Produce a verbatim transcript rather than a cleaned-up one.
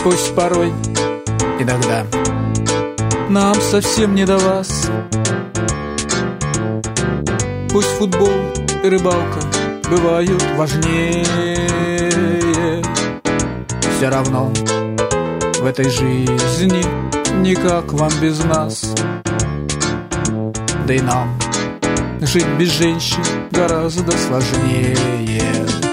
Пусть порой, иногда нам совсем не до вас. Пусть футбол и рыбалка бывают важнее. Все равно в этой жизни никак вам без нас. Да и нам жить без женщин гораздо сложнее.